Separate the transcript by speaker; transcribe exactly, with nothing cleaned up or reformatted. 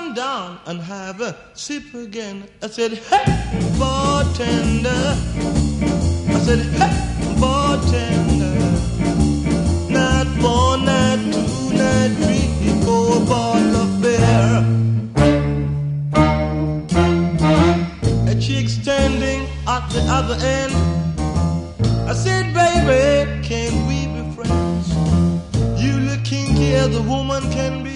Speaker 1: come down and have a sip again. I said, hey, bartender. I said, hey, bartender. Not one, not two, not three, go a bottle of beer. A chick standing at the other end. I said, baby, can we be friends? You look kinky as a woman can be.